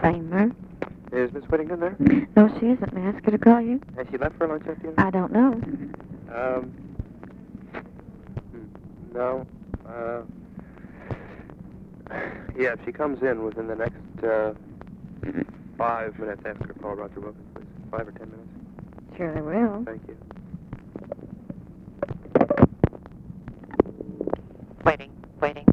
Famer. Is Miss Whittington there? No, she isn't. May I ask her to call you? Has she left for lunch yet, do you know? I don't know. No. Yeah, if she comes in within the next 5 minutes, ask her to call Roger Wilkins, please. 5 or 10 minutes. Surely will. Thank you. Waiting.